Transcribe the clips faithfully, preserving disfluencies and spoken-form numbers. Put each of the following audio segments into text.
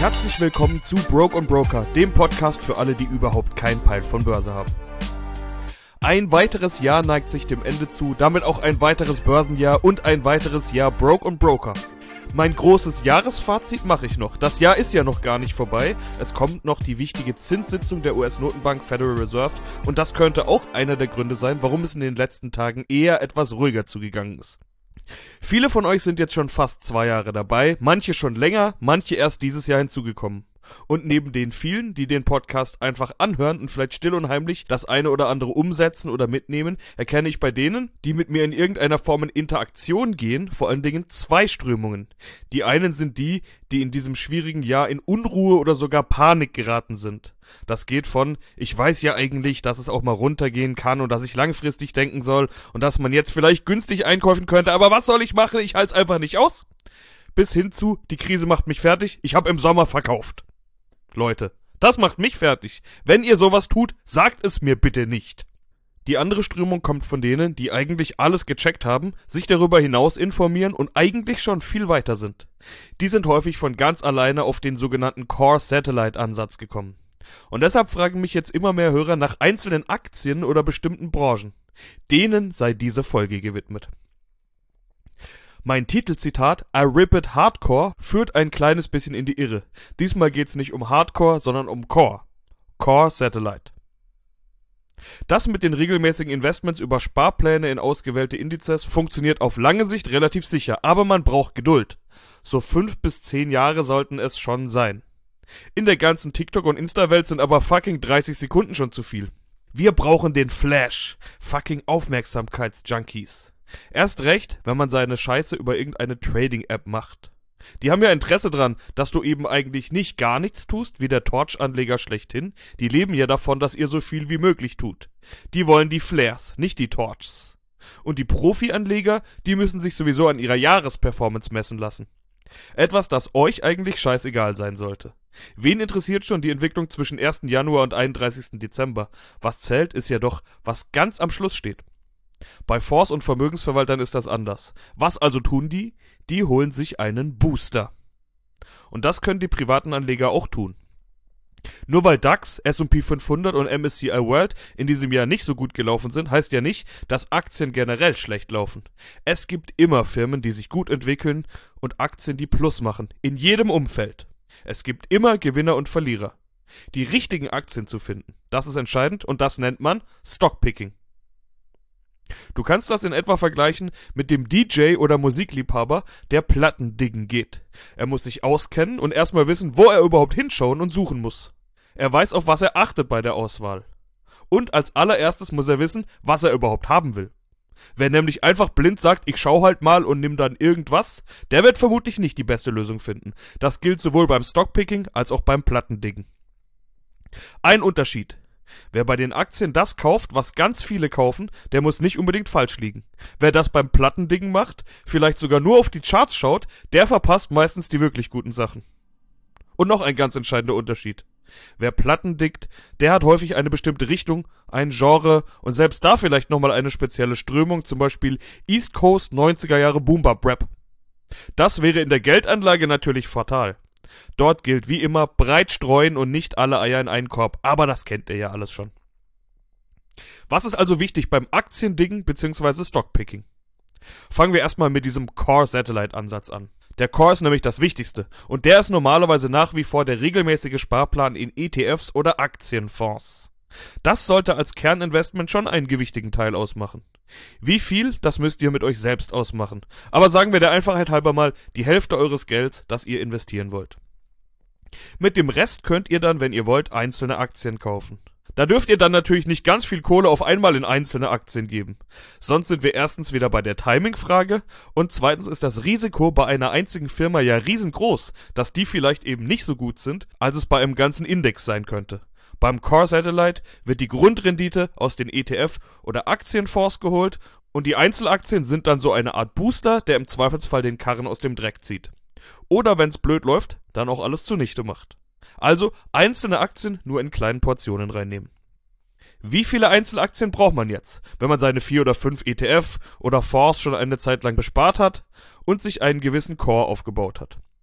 Herzlich willkommen zu Broke und Broker, dem Podcast für alle, die überhaupt keinen Peil von Börse haben. Ein weiteres Jahr neigt sich dem Ende zu, damit auch ein weiteres Börsenjahr und ein weiteres Jahr Broke und Broker. Mein großes Jahresfazit mache ich noch. Das Jahr ist ja noch gar nicht vorbei. Es kommt noch die wichtige Zinssitzung der U S-Notenbank Federal Reserve und das könnte auch einer der Gründe sein, warum es in den letzten Tagen eher etwas ruhiger zugegangen ist. Viele von euch sind jetzt schon fast zwei Jahre dabei, manche schon länger, manche erst dieses Jahr hinzugekommen. Und neben den vielen, die den Podcast einfach anhören und vielleicht still und heimlich das eine oder andere umsetzen oder mitnehmen, erkenne ich bei denen, die mit mir in irgendeiner Form in Interaktion gehen, vor allen Dingen zwei Strömungen. Die einen sind die, die in diesem schwierigen Jahr in Unruhe oder sogar Panik geraten sind. Das geht von, ich weiß ja eigentlich, dass es auch mal runtergehen kann und dass ich langfristig denken soll und dass man jetzt vielleicht günstig einkaufen könnte, aber was soll ich machen, ich halte es einfach nicht aus, bis hin zu, die Krise macht mich fertig, ich habe im Sommer verkauft. Leute, das macht mich fertig. Wenn ihr sowas tut, sagt es mir bitte nicht. Die andere Strömung kommt von denen, die eigentlich alles gecheckt haben, sich darüber hinaus informieren und eigentlich schon viel weiter sind. Die sind häufig von ganz alleine auf den sogenannten Core-Satellite-Ansatz gekommen. Und deshalb fragen mich jetzt immer mehr Hörer nach einzelnen Aktien oder bestimmten Branchen. Denen sei diese Folge gewidmet. Mein Titelzitat I rip it hardcore führt ein kleines bisschen in die Irre. Diesmal geht's nicht um Hardcore, sondern um Core. Core Satellite. Das mit den regelmäßigen Investments über Sparpläne in ausgewählte Indizes funktioniert auf lange Sicht relativ sicher, aber man braucht Geduld. So fünf bis zehn Jahre sollten es schon sein. In der ganzen TikTok- und Insta-Welt sind aber fucking dreißig Sekunden schon zu viel. Wir brauchen den Flash. Fucking Aufmerksamkeitsjunkies. Erst recht, wenn man seine Scheiße über irgendeine Trading-App macht. Die haben ja Interesse dran, dass du eben eigentlich nicht gar nichts tust, wie der Torch-Anleger schlechthin. Die leben ja davon, dass ihr so viel wie möglich tut. Die wollen die Flares, nicht die Torchs. Und die Profi-Anleger, die müssen sich sowieso an ihrer Jahresperformance messen lassen. Etwas, das euch eigentlich scheißegal sein sollte. Wen interessiert schon die Entwicklung zwischen ersten Januar und einunddreißigsten Dezember? Was zählt, ist ja doch, was ganz am Schluss steht. Bei Fonds und Vermögensverwaltern ist das anders. Was also tun die? Die holen sich einen Booster. Und das können die privaten Anleger auch tun. Nur weil DAX, S und P fünfhundert und M S C I World in diesem Jahr nicht so gut gelaufen sind, heißt ja nicht, dass Aktien generell schlecht laufen. Es gibt immer Firmen, die sich gut entwickeln und Aktien, die Plus machen. In jedem Umfeld. Es gibt immer Gewinner und Verlierer. Die richtigen Aktien zu finden, das ist entscheidend und das nennt man Stockpicking. Du kannst das in etwa vergleichen mit dem D J oder Musikliebhaber, der Platten diggen geht. Er muss sich auskennen und erstmal wissen, wo er überhaupt hinschauen und suchen muss. Er weiß, auf was er achtet bei der Auswahl. Und als allererstes muss er wissen, was er überhaupt haben will. Wer nämlich einfach blind sagt, ich schau halt mal und nimm dann irgendwas, der wird vermutlich nicht die beste Lösung finden. Das gilt sowohl beim Stockpicking als auch beim Plattendiggen. Ein Unterschied. Wer bei den Aktien das kauft, was ganz viele kaufen, der muss nicht unbedingt falsch liegen. Wer das beim Plattendingen macht, vielleicht sogar nur auf die Charts schaut, der verpasst meistens die wirklich guten Sachen. Und noch ein ganz entscheidender Unterschied. Wer Platten diggt, der hat häufig eine bestimmte Richtung, ein Genre und selbst da vielleicht nochmal eine spezielle Strömung, zum Beispiel East Coast neunziger Jahre Boom-Bap-Rap. Das wäre in der Geldanlage natürlich fatal. Dort gilt wie immer breit streuen und nicht alle Eier in einen Korb, aber das kennt ihr ja alles schon. Was ist also wichtig beim Aktiendiggen bzw. Stockpicking? Fangen wir erstmal mit diesem Core-Satellite-Ansatz an. Der Core ist nämlich das Wichtigste und der ist normalerweise nach wie vor der regelmäßige Sparplan in E T Fs oder Aktienfonds. Das sollte als Kerninvestment schon einen gewichtigen Teil ausmachen. Wie viel, das müsst ihr mit euch selbst ausmachen. Aber sagen wir der Einfachheit halber mal die Hälfte eures Gelds, das ihr investieren wollt. Mit dem Rest könnt ihr dann, wenn ihr wollt, einzelne Aktien kaufen. Da dürft ihr dann natürlich nicht ganz viel Kohle auf einmal in einzelne Aktien geben. Sonst sind wir erstens wieder bei der Timing-Frage und zweitens ist das Risiko bei einer einzigen Firma ja riesengroß, dass die vielleicht eben nicht so gut sind, als es bei einem ganzen Index sein könnte. Beim Core Satellite wird die Grundrendite aus den E T F oder Aktienfonds geholt und die Einzelaktien sind dann so eine Art Booster, der im Zweifelsfall den Karren aus dem Dreck zieht. Oder wenn's blöd läuft, dann auch alles zunichte macht. Also einzelne Aktien nur in kleinen Portionen reinnehmen. Wie viele Einzelaktien braucht man jetzt, wenn man seine vier oder fünf E T F oder Fonds schon eine Zeit lang bespart hat und sich einen gewissen Core aufgebaut hat?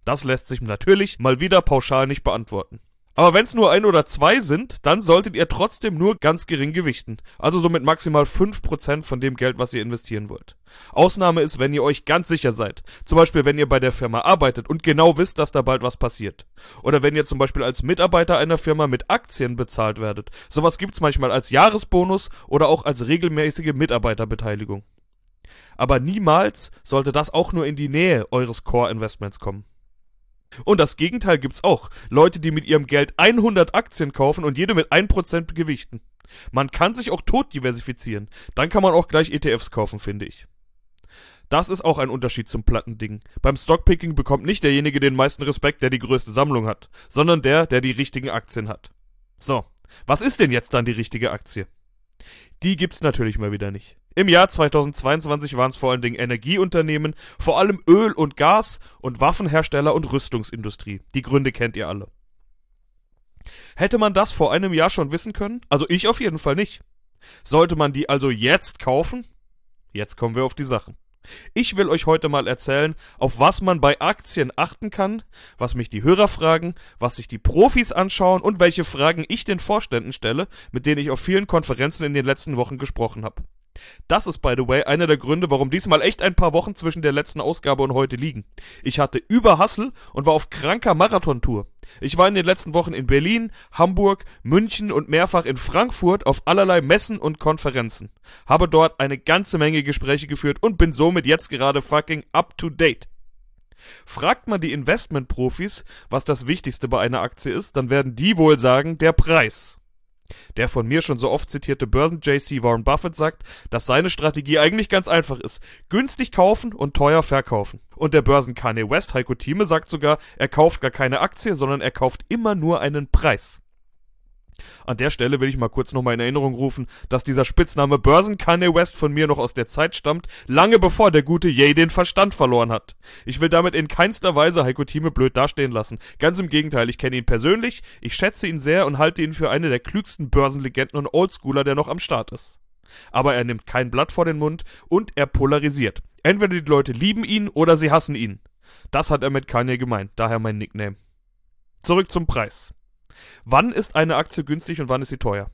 Das lässt sich natürlich mal wieder pauschal nicht beantworten. Aber wenn es nur ein oder zwei sind, dann solltet ihr trotzdem nur ganz gering gewichten. Also so mit maximal fünf Prozent von dem Geld, was ihr investieren wollt. Ausnahme ist, wenn ihr euch ganz sicher seid. Zum Beispiel, wenn ihr bei der Firma arbeitet und genau wisst, dass da bald was passiert. Oder wenn ihr zum Beispiel als Mitarbeiter einer Firma mit Aktien bezahlt werdet. Sowas gibt's manchmal als Jahresbonus oder auch als regelmäßige Mitarbeiterbeteiligung. Aber niemals sollte das auch nur in die Nähe eures Core-Investments kommen. Und das Gegenteil gibt's auch. Leute, die mit ihrem Geld hundert Aktien kaufen und jede mit ein Prozent gewichten. Man kann sich auch tot diversifizieren. Dann kann man auch gleich E T Fs kaufen, finde ich. Das ist auch ein Unterschied zum Plattending. Beim Stockpicking bekommt nicht derjenige den meisten Respekt, der die größte Sammlung hat, sondern der, der die richtigen Aktien hat. So, was ist denn jetzt dann die richtige Aktie? Die gibt's natürlich mal wieder nicht. Im Jahr zweitausendzweiundzwanzig waren es vor allen Dingen Energieunternehmen, vor allem Öl und Gas und Waffenhersteller und Rüstungsindustrie. Die Gründe kennt ihr alle. Hätte man das vor einem Jahr schon wissen können? Also ich auf jeden Fall nicht. Sollte man die also jetzt kaufen? Jetzt kommen wir auf die Sachen. Ich will euch heute mal erzählen, auf was man bei Aktien achten kann, was mich die Hörer fragen, was sich die Profis anschauen und welche Fragen ich den Vorständen stelle, mit denen ich auf vielen Konferenzen in den letzten Wochen gesprochen habe. Das ist, by the way, einer der Gründe, warum diesmal echt ein paar Wochen zwischen der letzten Ausgabe und heute liegen. Ich hatte Überhassel und war auf kranker Marathontour. Ich war in den letzten Wochen in Berlin, Hamburg, München und mehrfach in Frankfurt auf allerlei Messen und Konferenzen. Habe dort eine ganze Menge Gespräche geführt und bin somit jetzt gerade fucking up to date. Fragt man die Investmentprofis, was das Wichtigste bei einer Aktie ist, dann werden die wohl sagen, der Preis. Der von mir schon so oft zitierte Börsen-J C Warren Buffett sagt, dass seine Strategie eigentlich ganz einfach ist. Günstig kaufen und teuer verkaufen. Und der Börsen-Kanye West, Heiko Thieme, sagt sogar, er kauft gar keine Aktie, sondern er kauft immer nur einen Preis. An der Stelle will ich mal kurz nochmal in Erinnerung rufen, dass dieser Spitzname Börsen-Kanye West von mir noch aus der Zeit stammt, lange bevor der gute Ye den Verstand verloren hat. Ich will damit in keinster Weise Heiko Thieme blöd dastehen lassen. Ganz im Gegenteil, ich kenne ihn persönlich, ich schätze ihn sehr und halte ihn für eine der klügsten Börsenlegenden und Oldschooler, der noch am Start ist. Aber er nimmt kein Blatt vor den Mund und er polarisiert. Entweder die Leute lieben ihn oder sie hassen ihn. Das hat er mit Kanye gemeint, daher mein Nickname. Zurück zum Preis. Wann ist eine Aktie günstig und wann ist sie teuer?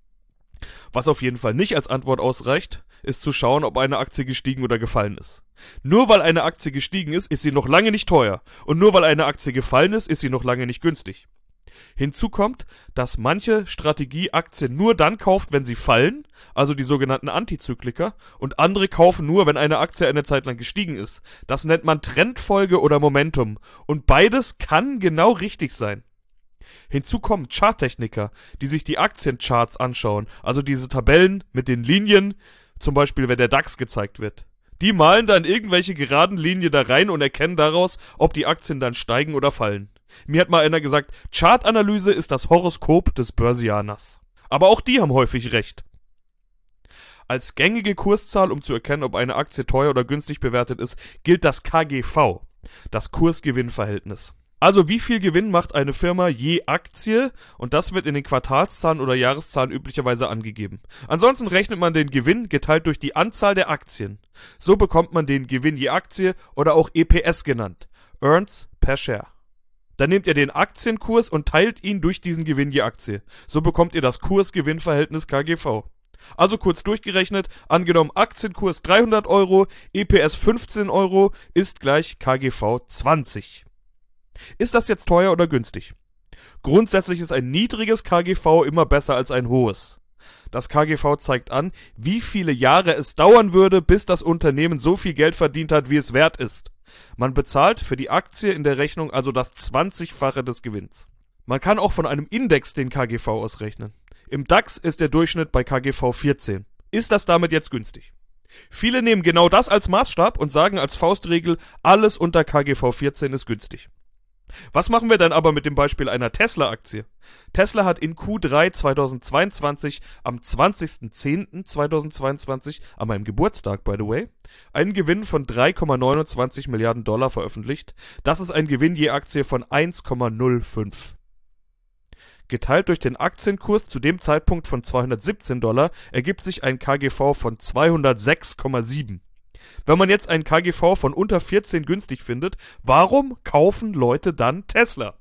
Was auf jeden Fall nicht als Antwort ausreicht, ist zu schauen, ob eine Aktie gestiegen oder gefallen ist. Nur weil eine Aktie gestiegen ist, ist sie noch lange nicht teuer. Und nur weil eine Aktie gefallen ist, ist sie noch lange nicht günstig. Hinzu kommt, dass manche Strategieaktien nur dann kauft, wenn sie fallen, also die sogenannten Antizykliker, und andere kaufen nur, wenn eine Aktie eine Zeit lang gestiegen ist. Das nennt man Trendfolge oder Momentum. Und beides kann genau richtig sein. Hinzu kommen Charttechniker, die sich die Aktiencharts anschauen, also diese Tabellen mit den Linien, zum Beispiel wenn der DAX gezeigt wird. Die malen dann irgendwelche geraden Linien da rein und erkennen daraus, ob die Aktien dann steigen oder fallen. Mir hat mal einer gesagt, Chartanalyse ist das Horoskop des Börsianers. Aber auch die haben häufig recht. Als gängige Kurszahl, um zu erkennen, ob eine Aktie teuer oder günstig bewertet ist, gilt das K G V, das Kurs-Gewinn-Verhältnis. Also wie viel Gewinn macht eine Firma je Aktie, und das wird in den Quartalszahlen oder Jahreszahlen üblicherweise angegeben. Ansonsten rechnet man den Gewinn geteilt durch die Anzahl der Aktien. So bekommt man den Gewinn je Aktie oder auch E P S genannt, Earnings per Share. Dann nehmt ihr den Aktienkurs und teilt ihn durch diesen Gewinn je Aktie. So bekommt ihr das Kurs-Gewinn-Verhältnis K G V. Also kurz durchgerechnet, angenommen Aktienkurs dreihundert Euro, E P S fünfzehn Euro ist gleich K G V zwanzig. Ist das jetzt teuer oder günstig? Grundsätzlich ist ein niedriges K G V immer besser als ein hohes. Das K G V zeigt an, wie viele Jahre es dauern würde, bis das Unternehmen so viel Geld verdient hat, wie es wert ist. Man bezahlt für die Aktie in der Rechnung also das zwanzigfache des Gewinns. Man kann auch von einem Index den K G V ausrechnen. Im DAX ist der Durchschnitt bei K G V vierzehn. Ist das damit jetzt günstig? Viele nehmen genau das als Maßstab und sagen als Faustregel, alles unter K G V vierzehn ist günstig. Was machen wir dann aber mit dem Beispiel einer Tesla-Aktie? Tesla hat in Q drei zweitausendzweiundzwanzig am zwanzigsten zehnten zweitausendzweiundzwanzig, an meinem Geburtstag by the way, einen Gewinn von drei Komma neunundzwanzig Milliarden Dollar veröffentlicht. Das ist ein Gewinn je Aktie von eins Komma null fünf. Geteilt durch den Aktienkurs zu dem Zeitpunkt von zweihundertsiebzehn Dollar ergibt sich ein K G V von zweihundertsechs Komma sieben. Wenn man jetzt einen K G V von unter vierzehn günstig findet, warum kaufen Leute dann Tesla?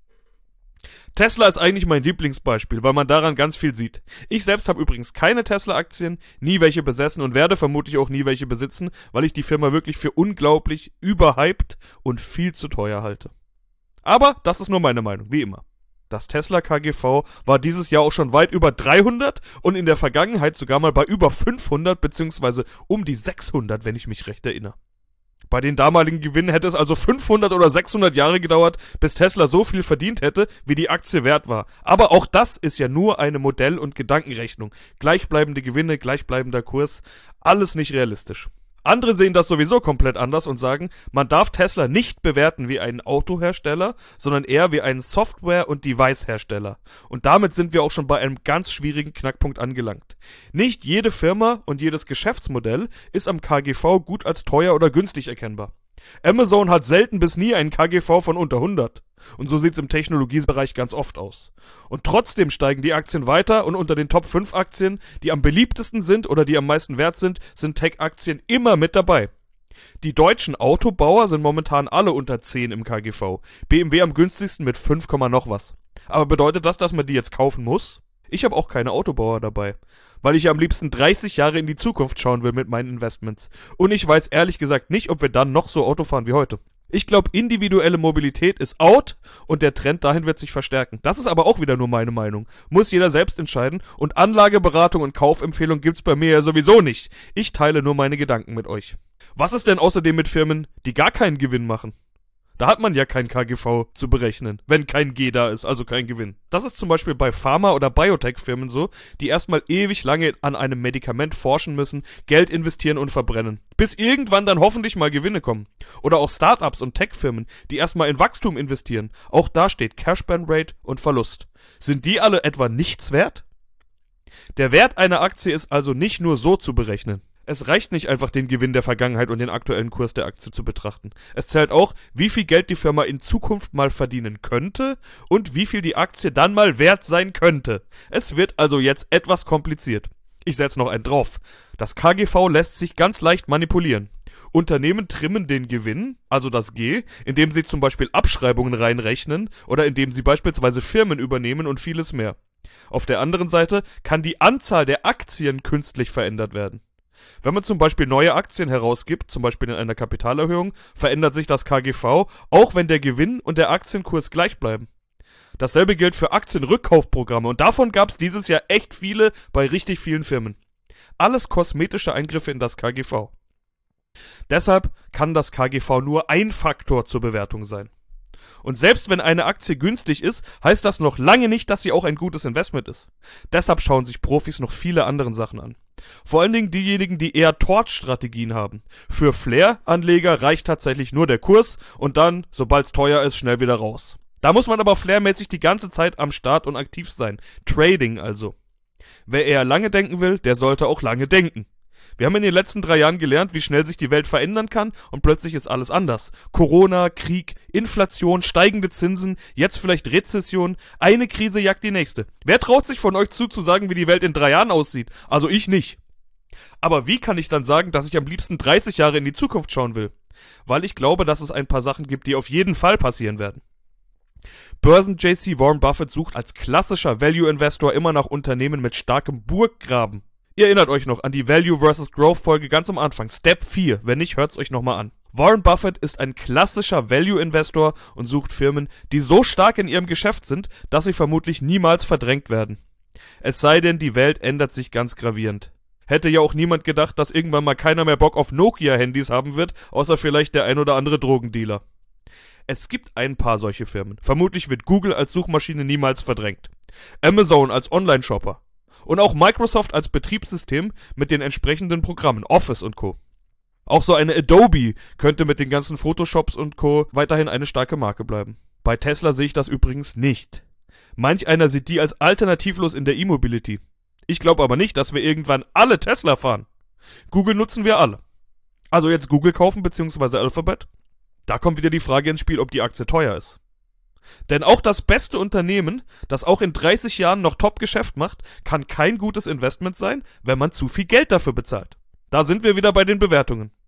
Tesla ist eigentlich mein Lieblingsbeispiel, weil man daran ganz viel sieht. Ich selbst habe übrigens keine Tesla-Aktien, nie welche besessen und werde vermutlich auch nie welche besitzen, weil ich die Firma wirklich für unglaublich überhyped und viel zu teuer halte. Aber das ist nur meine Meinung, wie immer. Das Tesla K G V war dieses Jahr auch schon weit über dreihundert und in der Vergangenheit sogar mal bei über fünfhundert bzw. um die sechshundert, wenn ich mich recht erinnere. Bei den damaligen Gewinnen hätte es also fünfhundert oder sechshundert Jahre gedauert, bis Tesla so viel verdient hätte, wie die Aktie wert war. Aber auch das ist ja nur eine Modell- und Gedankenrechnung. Gleichbleibende Gewinne, gleichbleibender Kurs, alles nicht realistisch. Andere sehen das sowieso komplett anders und sagen, man darf Tesla nicht bewerten wie einen Autohersteller, sondern eher wie einen Software- und Device-Hersteller. Und damit sind wir auch schon bei einem ganz schwierigen Knackpunkt angelangt. Nicht jede Firma und jedes Geschäftsmodell ist am K G V gut als teuer oder günstig erkennbar. Amazon hat selten bis nie einen K G V von unter hundert. Und so sieht's im Technologiebereich ganz oft aus. Und trotzdem steigen die Aktien weiter und unter den Top fünf Aktien, die am beliebtesten sind oder die am meisten wert sind, sind Tech-Aktien immer mit dabei. Die deutschen Autobauer sind momentan alle unter zehn im K G V. B M W am günstigsten mit fünf, noch was. Aber bedeutet das, dass man die jetzt kaufen muss? Ich habe auch keine Autobauer dabei, weil ich ja am liebsten dreißig Jahre in die Zukunft schauen will mit meinen Investments. Und ich weiß ehrlich gesagt nicht, ob wir dann noch so Auto fahren wie heute. Ich glaube, individuelle Mobilität ist out und der Trend dahin wird sich verstärken. Das ist aber auch wieder nur meine Meinung. Muss jeder selbst entscheiden und Anlageberatung und Kaufempfehlung gibt's bei mir ja sowieso nicht. Ich teile nur meine Gedanken mit euch. Was ist denn außerdem mit Firmen, die gar keinen Gewinn machen? Da hat man ja kein K G V zu berechnen, wenn kein G da ist, also kein Gewinn. Das ist zum Beispiel bei Pharma- oder Biotech-Firmen so, die erstmal ewig lange an einem Medikament forschen müssen, Geld investieren und verbrennen. Bis irgendwann dann hoffentlich mal Gewinne kommen. Oder auch Startups und Tech-Firmen, die erstmal in Wachstum investieren. Auch da steht Cash-Burn-Rate und Verlust. Sind die alle etwa nichts wert? Der Wert einer Aktie ist also nicht nur so zu berechnen. Es reicht nicht einfach, den Gewinn der Vergangenheit und den aktuellen Kurs der Aktie zu betrachten. Es zählt auch, wie viel Geld die Firma in Zukunft mal verdienen könnte und wie viel die Aktie dann mal wert sein könnte. Es wird also jetzt etwas kompliziert. Ich setze noch einen drauf. Das K G V lässt sich ganz leicht manipulieren. Unternehmen trimmen den Gewinn, also das G, indem sie zum Beispiel Abschreibungen reinrechnen oder indem sie beispielsweise Firmen übernehmen und vieles mehr. Auf der anderen Seite kann die Anzahl der Aktien künstlich verändert werden. Wenn man zum Beispiel neue Aktien herausgibt, zum Beispiel in einer Kapitalerhöhung, verändert sich das K G V, auch wenn der Gewinn und der Aktienkurs gleich bleiben. Dasselbe gilt für Aktienrückkaufprogramme und davon gab es dieses Jahr echt viele bei richtig vielen Firmen. Alles kosmetische Eingriffe in das K G V. Deshalb kann das K G V nur ein Faktor zur Bewertung sein. Und selbst wenn eine Aktie günstig ist, heißt das noch lange nicht, dass sie auch ein gutes Investment ist. Deshalb schauen sich Profis noch viele andere Sachen an. Vor allen Dingen diejenigen, die eher Torch-Strategien haben. Für Flair-Anleger reicht tatsächlich nur der Kurs und dann, sobald es teuer ist, schnell wieder raus. Da muss man aber Flair-mäßig die ganze Zeit am Start und aktiv sein. Trading also. Wer eher lange denken will, der sollte auch lange denken. Wir haben in den letzten drei Jahren gelernt, wie schnell sich die Welt verändern kann und plötzlich ist alles anders. Corona, Krieg, Inflation, steigende Zinsen, jetzt vielleicht Rezession, eine Krise jagt die nächste. Wer traut sich von euch zu, zu sagen, wie die Welt in drei Jahren aussieht? Also ich nicht. Aber wie kann ich dann sagen, dass ich am liebsten dreißig Jahre in die Zukunft schauen will? Weil ich glaube, dass es ein paar Sachen gibt, die auf jeden Fall passieren werden. Börsen-J C Warren Buffett sucht als klassischer Value-Investor immer nach Unternehmen mit starkem Burggraben. Ihr erinnert euch noch an die Value versus Growth Folge ganz am Anfang, Step vier, wenn nicht, hört's euch nochmal an. Warren Buffett ist ein klassischer Value-Investor und sucht Firmen, die so stark in ihrem Geschäft sind, dass sie vermutlich niemals verdrängt werden. Es sei denn, die Welt ändert sich ganz gravierend. Hätte ja auch niemand gedacht, dass irgendwann mal keiner mehr Bock auf Nokia-Handys haben wird, außer vielleicht der ein oder andere Drogendealer. Es gibt ein paar solche Firmen. Vermutlich wird Google als Suchmaschine niemals verdrängt. Amazon als Online-Shopper. Und auch Microsoft als Betriebssystem mit den entsprechenden Programmen, Office und Co. Auch so eine Adobe könnte mit den ganzen Photoshops und Co. weiterhin eine starke Marke bleiben. Bei Tesla sehe ich das übrigens nicht. Manch einer sieht die als alternativlos in der E-Mobility. Ich glaube aber nicht, dass wir irgendwann alle Tesla fahren. Google nutzen wir alle. Also jetzt Google kaufen bzw. Alphabet? Da kommt wieder die Frage ins Spiel, ob die Aktie teuer ist. Denn auch das beste Unternehmen, das auch in dreißig Jahren noch Top-Geschäft macht, kann kein gutes Investment sein, wenn man zu viel Geld dafür bezahlt. Da sind wir wieder bei den Bewertungen.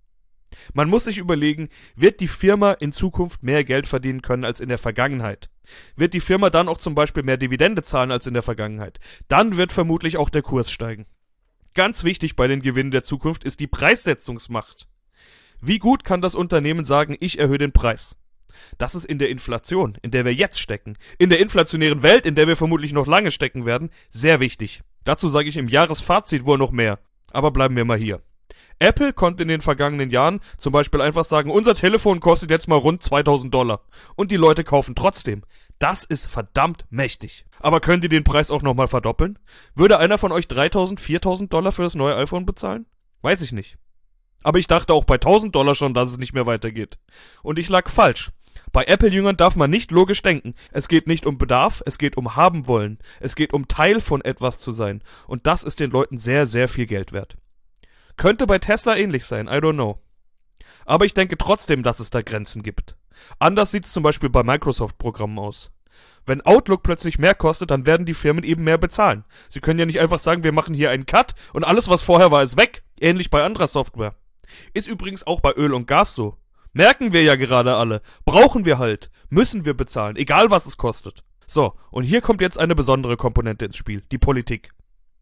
Man muss sich überlegen, wird die Firma in Zukunft mehr Geld verdienen können als in der Vergangenheit? Wird die Firma dann auch zum Beispiel mehr Dividende zahlen als in der Vergangenheit? Dann wird vermutlich auch der Kurs steigen. Ganz wichtig bei den Gewinnen der Zukunft ist die Preissetzungsmacht. Wie gut kann das Unternehmen sagen, ich erhöhe den Preis? Das ist in der Inflation, in der wir jetzt stecken, in der inflationären Welt, in der wir vermutlich noch lange stecken werden, sehr wichtig. Dazu sage ich im Jahresfazit wohl noch mehr. Aber bleiben wir mal hier. Apple konnte in den vergangenen Jahren zum Beispiel einfach sagen, unser Telefon kostet jetzt mal rund zweitausend Dollar. Und die Leute kaufen trotzdem. Das ist verdammt mächtig. Aber können die den Preis auch nochmal verdoppeln? Würde einer von euch dreitausend, viertausend Dollar für das neue iPhone bezahlen? Weiß ich nicht. Aber ich dachte auch bei tausend Dollar schon, dass es nicht mehr weitergeht. Und ich lag falsch. Bei Apple-Jüngern darf man nicht logisch denken. Es geht nicht um Bedarf, es geht um haben wollen. Es geht um Teil von etwas zu sein. Und das ist den Leuten sehr, sehr viel Geld wert. Könnte bei Tesla ähnlich sein, I don't know. Aber ich denke trotzdem, dass es da Grenzen gibt. Anders sieht es zum Beispiel bei Microsoft-Programmen aus. Wenn Outlook plötzlich mehr kostet, dann werden die Firmen eben mehr bezahlen. Sie können ja nicht einfach sagen, wir machen hier einen Cut und alles, was vorher war, ist weg. Ähnlich bei anderer Software. Ist übrigens auch bei Öl und Gas so. Merken wir ja gerade alle. Brauchen wir halt. Müssen wir bezahlen, egal was es kostet. So, und hier kommt jetzt eine besondere Komponente ins Spiel, die Politik.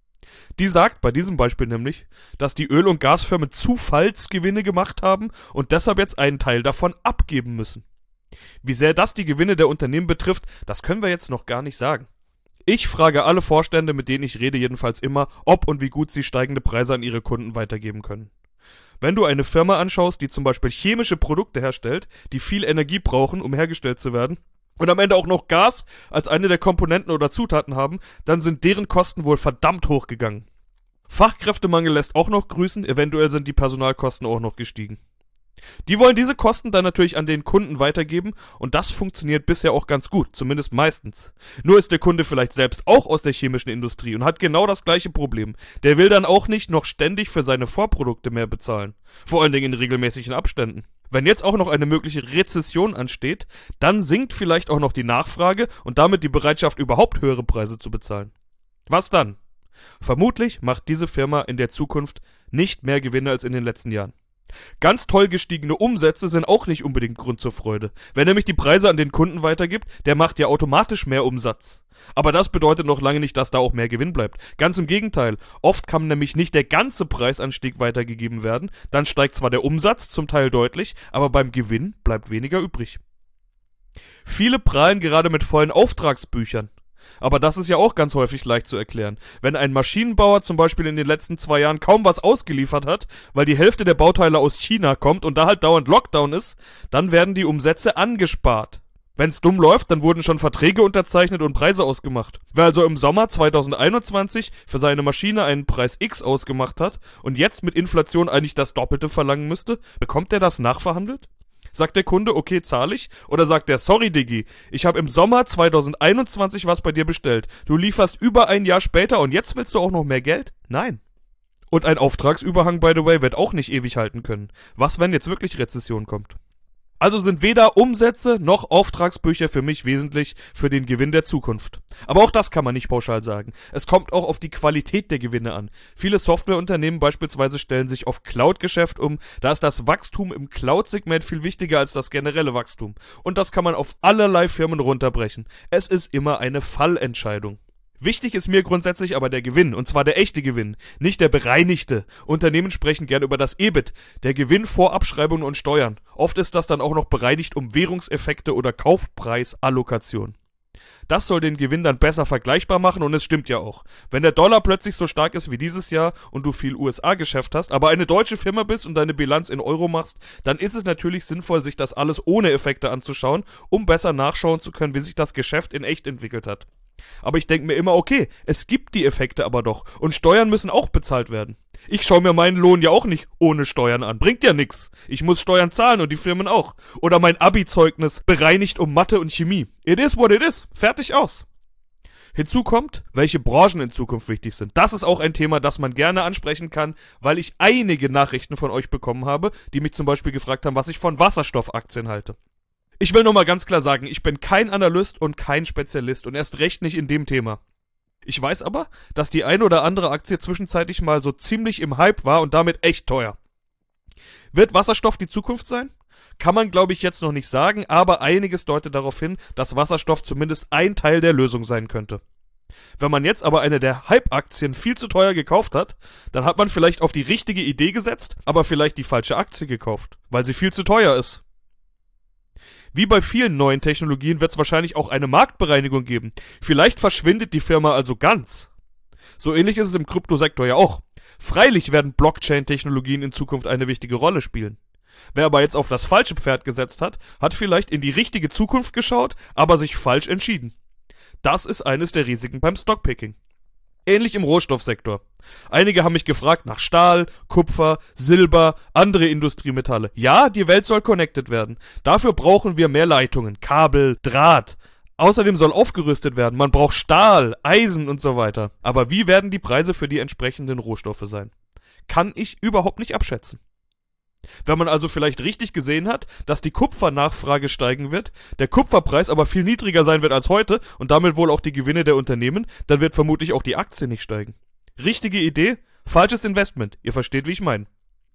Die sagt bei diesem Beispiel nämlich, dass die Öl- und Gasfirmen Zufallsgewinne gemacht haben und deshalb jetzt einen Teil davon abgeben müssen. Wie sehr das die Gewinne der Unternehmen betrifft, das können wir jetzt noch gar nicht sagen. Ich frage alle Vorstände, mit denen ich rede, jedenfalls immer, ob und wie gut sie steigende Preise an ihre Kunden weitergeben können. Wenn du eine Firma anschaust, die zum Beispiel chemische Produkte herstellt, die viel Energie brauchen, um hergestellt zu werden, und am Ende auch noch Gas als eine der Komponenten oder Zutaten haben, dann sind deren Kosten wohl verdammt hochgegangen. Fachkräftemangel lässt auch noch grüßen, eventuell sind die Personalkosten auch noch gestiegen. Die wollen diese Kosten dann natürlich an den Kunden weitergeben und das funktioniert bisher auch ganz gut, zumindest meistens. Nur ist der Kunde vielleicht selbst auch aus der chemischen Industrie und hat genau das gleiche Problem. Der will dann auch nicht noch ständig für seine Vorprodukte mehr bezahlen. Vor allen Dingen in regelmäßigen Abständen. Wenn jetzt auch noch eine mögliche Rezession ansteht, dann sinkt vielleicht auch noch die Nachfrage und damit die Bereitschaft, überhaupt höhere Preise zu bezahlen. Was dann? Vermutlich macht diese Firma in der Zukunft nicht mehr Gewinne als in den letzten Jahren. Ganz toll gestiegene Umsätze sind auch nicht unbedingt Grund zur Freude. Wer nämlich die Preise an den Kunden weitergibt, der macht ja automatisch mehr Umsatz. Aber das bedeutet noch lange nicht, dass da auch mehr Gewinn bleibt. Ganz im Gegenteil. Oft kann nämlich nicht der ganze Preisanstieg weitergegeben werden. Dann steigt zwar der Umsatz, zum Teil deutlich, aber beim Gewinn bleibt weniger übrig. Viele prahlen gerade mit vollen Auftragsbüchern. Aber das ist ja auch ganz häufig leicht zu erklären. Wenn ein Maschinenbauer zum Beispiel in den letzten zwei Jahren kaum was ausgeliefert hat, weil die Hälfte der Bauteile aus China kommt und da halt dauernd Lockdown ist, dann werden die Umsätze angespart. Wenn's dumm läuft, dann wurden schon Verträge unterzeichnet und Preise ausgemacht. Wer also im Sommer zweitausendeinundzwanzig für seine Maschine einen Preis X ausgemacht hat und jetzt mit Inflation eigentlich das Doppelte verlangen müsste, bekommt der das nachverhandelt? Sagt der Kunde, okay, zahle ich? Oder sagt der, sorry Diggi, ich habe im Sommer zweitausendeinundzwanzig was bei dir bestellt. Du lieferst über ein Jahr später und jetzt willst du auch noch mehr Geld? Nein. Und ein Auftragsüberhang, by the way, wird auch nicht ewig halten können. Was, wenn jetzt wirklich Rezession kommt? Also sind weder Umsätze noch Auftragsbücher für mich wesentlich für den Gewinn der Zukunft. Aber auch das kann man nicht pauschal sagen. Es kommt auch auf die Qualität der Gewinne an. Viele Softwareunternehmen beispielsweise stellen sich auf Cloud-Geschäft um. Da ist das Wachstum im Cloud-Segment viel wichtiger als das generelle Wachstum. Und das kann man auf allerlei Firmen runterbrechen. Es ist immer eine Fallentscheidung. Wichtig ist mir grundsätzlich aber der Gewinn, und zwar der echte Gewinn, nicht der bereinigte. Unternehmen sprechen gern über das E B I T, der Gewinn vor Abschreibungen und Steuern. Oft ist das dann auch noch bereinigt um Währungseffekte oder Kaufpreisallokation. Das soll den Gewinn dann besser vergleichbar machen und es stimmt ja auch. Wenn der Dollar plötzlich so stark ist wie dieses Jahr und du viel U S A-Geschäft hast, aber eine deutsche Firma bist und deine Bilanz in Euro machst, dann ist es natürlich sinnvoll, sich das alles ohne Effekte anzuschauen, um besser nachschauen zu können, wie sich das Geschäft in echt entwickelt hat. Aber ich denke mir immer, okay, es gibt die Effekte aber doch und Steuern müssen auch bezahlt werden. Ich schaue mir meinen Lohn ja auch nicht ohne Steuern an, bringt ja nix. Ich muss Steuern zahlen und die Firmen auch. Oder mein Abi-Zeugnis bereinigt um Mathe und Chemie. It is what it is, fertig aus. Hinzu kommt, welche Branchen in Zukunft wichtig sind. Das ist auch ein Thema, das man gerne ansprechen kann, weil ich einige Nachrichten von euch bekommen habe, die mich zum Beispiel gefragt haben, was ich von Wasserstoffaktien halte. Ich will nochmal ganz klar sagen, ich bin kein Analyst und kein Spezialist und erst recht nicht in dem Thema. Ich weiß aber, dass die eine oder andere Aktie zwischenzeitlich mal so ziemlich im Hype war und damit echt teuer. Wird Wasserstoff die Zukunft sein? Kann man, glaube ich, jetzt noch nicht sagen, aber einiges deutet darauf hin, dass Wasserstoff zumindest ein Teil der Lösung sein könnte. Wenn man jetzt aber eine der Hype-Aktien viel zu teuer gekauft hat, dann hat man vielleicht auf die richtige Idee gesetzt, aber vielleicht die falsche Aktie gekauft, weil sie viel zu teuer ist. Wie bei vielen neuen Technologien wird es wahrscheinlich auch eine Marktbereinigung geben. Vielleicht verschwindet die Firma also ganz. So ähnlich ist es im Kryptosektor ja auch. Freilich werden Blockchain-Technologien in Zukunft eine wichtige Rolle spielen. Wer aber jetzt auf das falsche Pferd gesetzt hat, hat vielleicht in die richtige Zukunft geschaut, aber sich falsch entschieden. Das ist eines der Risiken beim Stockpicking. Ähnlich im Rohstoffsektor. Einige haben mich gefragt nach Stahl, Kupfer, Silber, andere Industriemetalle. Ja, die Welt soll connected werden. Dafür brauchen wir mehr Leitungen, Kabel, Draht. Außerdem soll aufgerüstet werden. Man braucht Stahl, Eisen und so weiter. Aber wie werden die Preise für die entsprechenden Rohstoffe sein? Kann ich überhaupt nicht abschätzen. Wenn man also vielleicht richtig gesehen hat, dass die Kupfernachfrage steigen wird, der Kupferpreis aber viel niedriger sein wird als heute und damit wohl auch die Gewinne der Unternehmen, dann wird vermutlich auch die Aktie nicht steigen. Richtige Idee, falsches Investment. Ihr versteht, wie ich meine.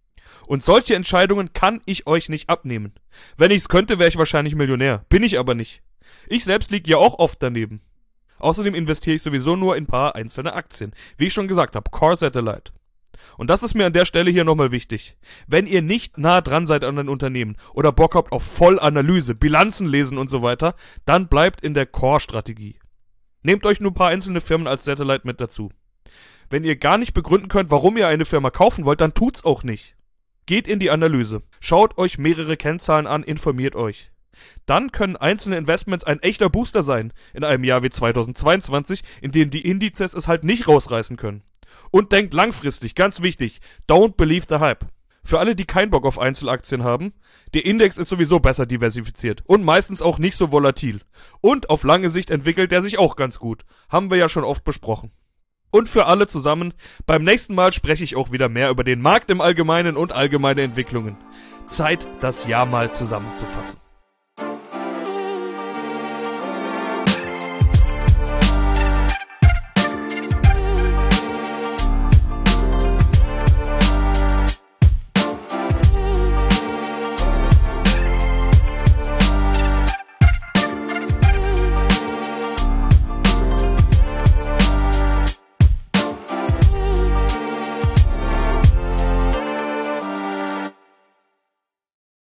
Und solche Entscheidungen kann ich euch nicht abnehmen. Wenn ich's könnte, wäre ich wahrscheinlich Millionär. Bin ich aber nicht. Ich selbst liege ja auch oft daneben. Außerdem investiere ich sowieso nur in ein paar einzelne Aktien. Wie ich schon gesagt habe, Core Satellite. Und das ist mir an der Stelle hier nochmal wichtig. Wenn ihr nicht nah dran seid an den Unternehmen oder Bock habt auf Vollanalyse, Bilanzen lesen und so weiter, dann bleibt in der Core-Strategie. Nehmt euch nur ein paar einzelne Firmen als Satellite mit dazu. Wenn ihr gar nicht begründen könnt, warum ihr eine Firma kaufen wollt, dann tut's auch nicht. Geht in die Analyse. Schaut euch mehrere Kennzahlen an, informiert euch. Dann können einzelne Investments ein echter Booster sein, in einem Jahr wie zweitausendzweiundzwanzig, in dem die Indizes es halt nicht rausreißen können. Und denkt langfristig, ganz wichtig, don't believe the hype. Für alle, die keinen Bock auf Einzelaktien haben, der Index ist sowieso besser diversifiziert und meistens auch nicht so volatil. Und auf lange Sicht entwickelt er sich auch ganz gut. Haben wir ja schon oft besprochen. Und für alle zusammen, beim nächsten Mal spreche ich auch wieder mehr über den Markt im Allgemeinen und allgemeine Entwicklungen. Zeit, das Jahr mal zusammenzufassen.